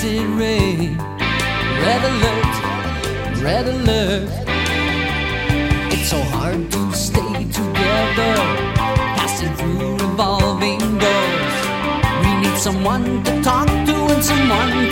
it rain? Red alert, red alert. It's so hard to stay together, passing through revolving doors. We need someone to talk to and someone